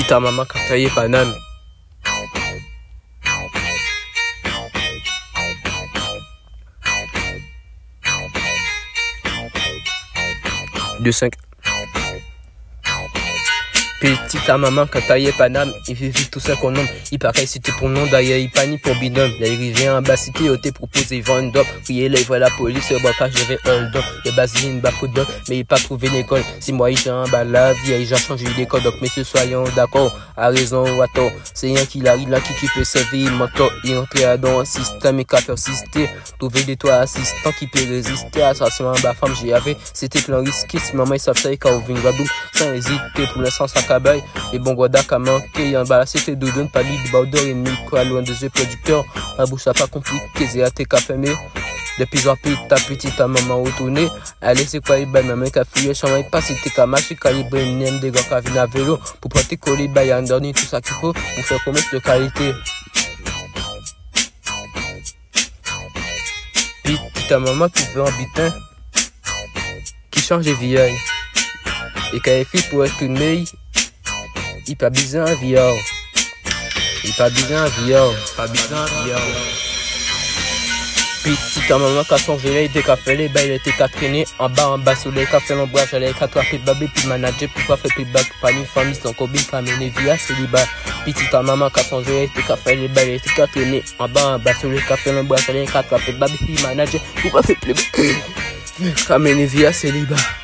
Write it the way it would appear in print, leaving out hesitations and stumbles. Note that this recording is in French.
ta maman quand tu es Paname. 2-5. Petit ta maman quand taillé Paname, il vit tout ça qu'on nomme. Il paraît c'était pour nom d'ailleurs, il panie pour binôme. Là il revient en bas cité, t'es proposé vendre d'op. Puis il voit la police, bois pas j'avais un don. Il basiline bas football, mais il pas trouvé l'école. Si moi il en bas la vie, il a changé d'école. Donc messieurs soyons d'accord, à raison ou à tort. C'est un qui arrive là qui peut servir mentor. Il entre dans un système et qu'a persisté. Trouver des toits assistants qui peut résister à ça. Si en bas femme j'y avais, c'était plein risqué. Si maman il savait ça, il a ouvert une gadoum sans hésiter pour l'instant ça. Et bon guada qu'a manqué en bas c'était doudoune pas de baudeur et micro loin des yeux producteurs la bouche a pas compliqué c'est à tes café mais depuis en plus ta petite ta maman retourné allez c'est quoi il baille maman qu'a fouillé chambre pas c'était qu'à marcher calibré nem des gars qui viennent à vélo pour porter coller baille en dernier tout ça qu'il faut pour faire commerce de qualité. Petite ta maman qui veut un bitin qui change de vieille et qui a écrit pour être une meille. Il pas besoin de viol. Il pas besoin de viol. Pas besoin de viol. Petit ta maman qui a son gelé, il était fait les bails, il était traîné en bas sur les cafés l'ombrage, j'allais attraper babé puis manager pour pas faire plus bas pas une famille sans cobine pas mener via célibat. Petit ta maman qui a son gelé, il était fait les bails, il était traîné en bas sur les cafés l'ombrage, j'allais attraper babé puis manager pour pas faire plus bas pas mener via célibat.